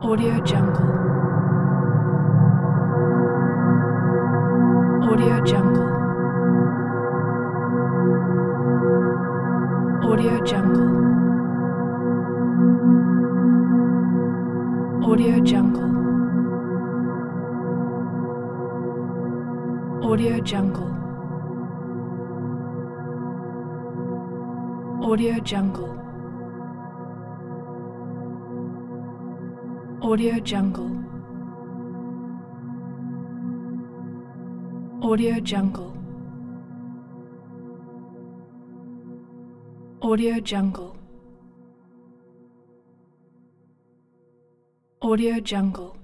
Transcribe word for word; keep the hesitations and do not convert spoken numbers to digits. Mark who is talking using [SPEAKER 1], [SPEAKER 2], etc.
[SPEAKER 1] Audio Jungle. Audio Jungle. Audio Jungle. Audio Jungle. Audio Jungle. Audio Jungle. Audio Jungle. Audio Jungle. Audio Jungle. Audio Jungle.